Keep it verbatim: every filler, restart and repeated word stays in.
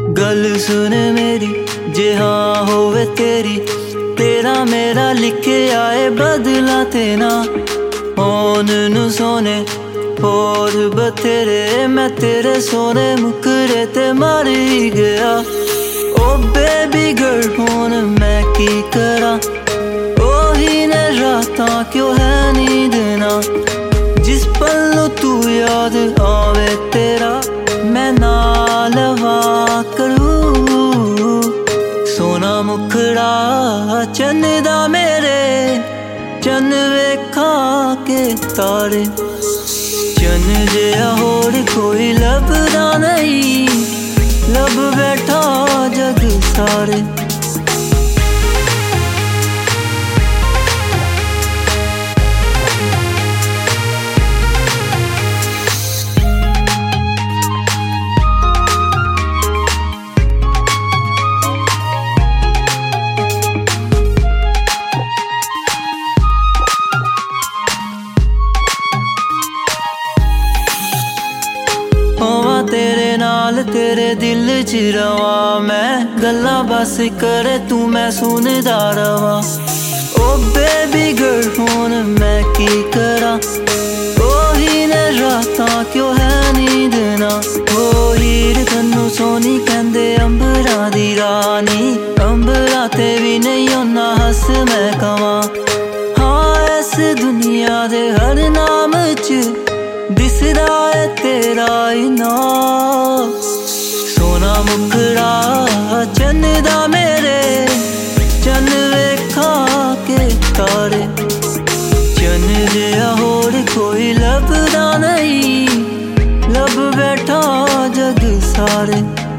गल सुन मेरी जे हाँ होवे तेरी, तेरा मेरा लिखे आए बदला तेना। होन नू सोने होर बथेरे, मैं तेरे सोने मुकरे ते मर ही गया। ओ बेबी गर्ल हुण मैं की करा, ओही ने रातां क्यों है नींद ना। जिस पल तू याद आवे तेरा, मैं ना लवा करूं। सोना मुखड़ा चन्न दा मेरे, चन्न वेखा के तारे। चन्न जिहा होर कोई लभदा नहीं, लब बैठा जग सारे। तेरे नाल तेरे दिल च रवा मैं, गल्लां बस करे तू मैं सुनदा रवा। ओ बेबी गर्ल हुण मैं की करा, ओही ने रातां क्यों है नींद ना। ओ हीर तन्नू सोनी कहंदे अंबरां दी रानी, अंबरां ते भी नहीं होना हस मैं कवां। हाँ इस दुनिया दे हर नाम च दिसदा है तेरा ही नाम। सोना मुखड़ा चन्न दा मेरे, चन्न वेखा के तारे। चन्न जिहा होर कोई लभदा नहीं, लब बैठा जग सारे।